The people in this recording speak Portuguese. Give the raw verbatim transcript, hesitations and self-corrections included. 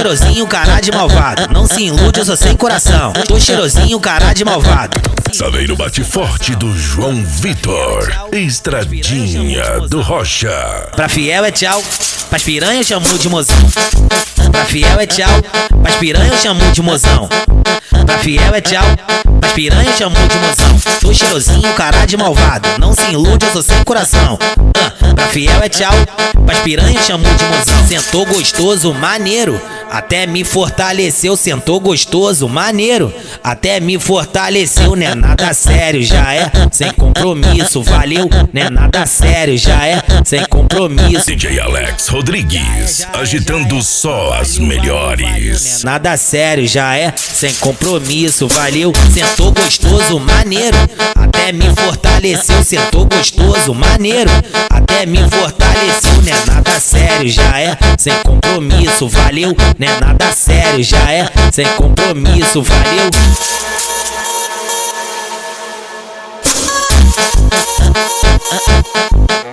cheirosinho, cara de malvado. Não se ilude, eu sou sem coração. Tô cheirosinho, cara de malvado. Saveiro bate forte do João Vitor. Estradinha do Rocha. Pra fiel é tchau, pras piranha eu chamo de mozão. Pra fiel é tchau, pras piranha eu chamo de mozão. Pra fiel é tchau, pras piranha eu chamo de mozão. Tô cheirosinho, cara de malvado. Não se ilude, eu sou sem coração. uh, Pra fiel é tchau, pras piranha eu chamo de mozão. Sentou gostoso, maneiro, até me fortaleceu. Sentou gostoso, maneiro, até me fortaleceu. Né nada sério, já é sem compromisso. Valeu, né nada sério, já é sem compromisso. D J Alex Rodrigues, agitando só as melhores. Nada sério, já é sem compromisso. Valeu, sentou gostoso, maneiro, até me fortaleceu. Sentou gostoso, maneiro, até me fortaleceu. Né nada sério, já é sem compromisso. Valeu, né nada sério, já é sem compromisso. Valeu.